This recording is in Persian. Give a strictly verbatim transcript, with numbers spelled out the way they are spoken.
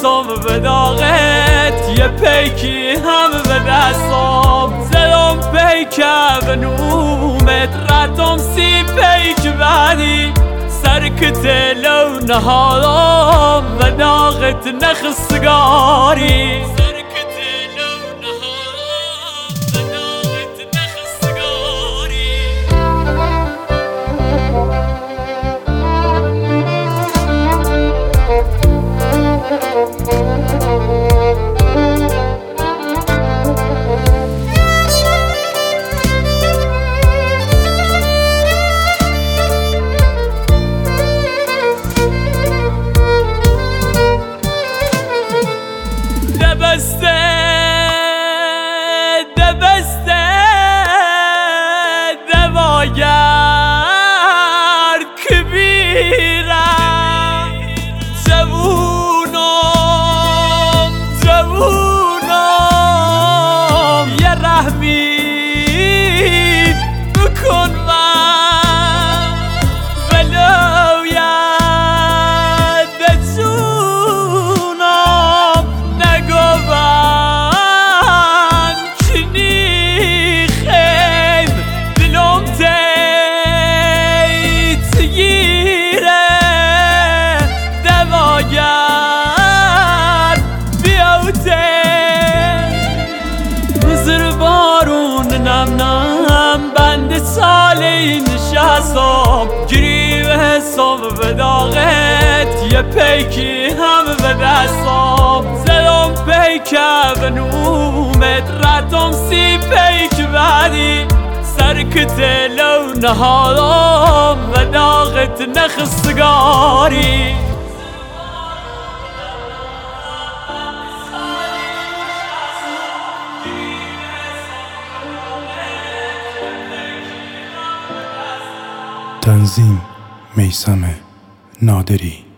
حسام به داغت یه پیکی هم به دستام زدم پیکه به نومت ردم سی پیک بعدی سرکت لو نهارم و داغت نخستگاری دبسته دبسته دواگر کبیرم جوونم جوونم یه رحمی بکن من ولو ید جونم نگوان کنی خیم دلم تیت گیره دواگر بیاوته نظر بارون نم نم بند سالی نشستم گریب حسام به داغت یه پیکی هم به دستم زدم پیکه به نومت ردم سی پیک بعدی سرکت لو نهارم و داغت نخستگاری تنظیم میثم نادری.